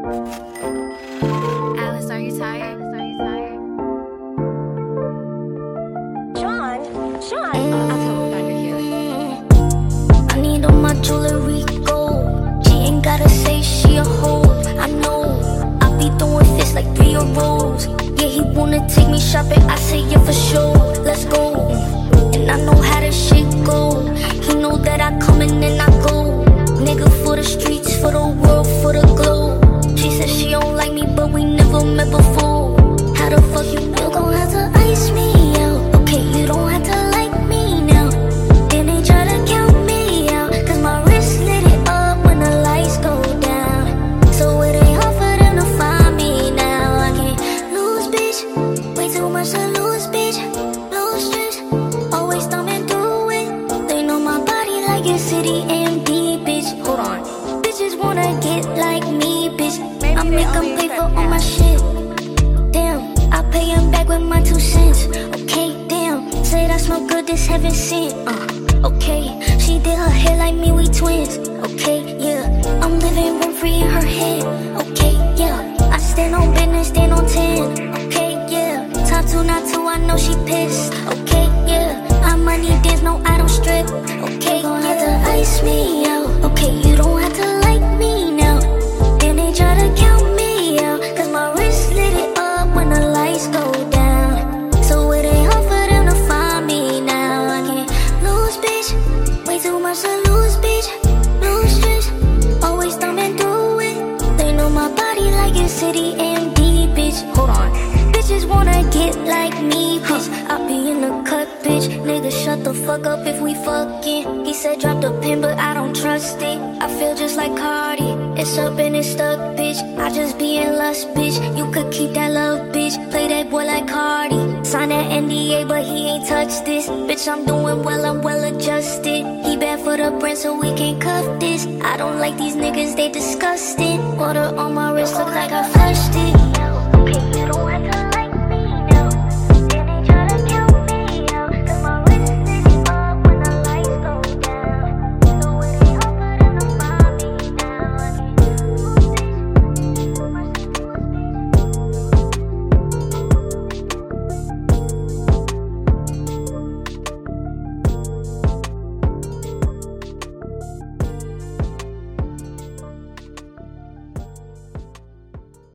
Alice, are you tired? Sean, I'll tell him about your hair. I need all my jewelry gold. She ain't gotta say she a hoe. I know I be throwing fists like 3-year-olds. Yeah, he wanna take me shopping. I say yeah for sure. Let's go. And I know how this shit go. He know that I come in and I go. Nigga for the streets, for the world, for the globe. She said she don't like me, but we never met before. How the fuck you gon' have to ice me out? Okay, you don't have to like me now. Then they try to count me out, cause my wrist lit it up when the lights go down. So it ain't hard for them to find me now. I can't lose, bitch. Way too much to lose, bitch. Lose stress, always thumbing through it. They know my body like a city AMD, bitch. Hold on, bitches wanna get like me, bitch. I make them pay for all my shit. Damn, I pay him back with my 2 cents. Okay, damn, said I smell good, this heaven sent. Okay, she did her hair like me, we twins. Okay, yeah, I'm living room free in her head. Okay, yeah, I stand on business, stand on 10. Okay, yeah, top 2, not 2, I know she pissed. Okay, yeah, my money dance, no, I don't strip. Okay, gon' have to ice me out. Okay, you don't have to like me now. Then they try to count me out, cause my wrist lit it up when the lights go down. So it ain't hard for them to find me now. I can't lose, bitch. Way too much to lose, bitch. Lose stress, always thumbing through it. They know my body like a city AMD, bitch. Hold on, bitches wanna get like me, bitch. I be in the cut, bitch. Nigga, shut the fuck up if we fucking. He said drop the pin, but I don't trust it. I feel just like Cardi. It's up and it's stuck, bitch. I just be in lust, bitch. You could keep that love, bitch. Play that boy like Cardi. Sign that NDA, but he ain't touched this. Bitch, I'm doing well, I'm well adjusted. He bad for the brand, so we can't cuff this. I don't like these niggas, they disgusting. Water on my wrist, look like I flushed it.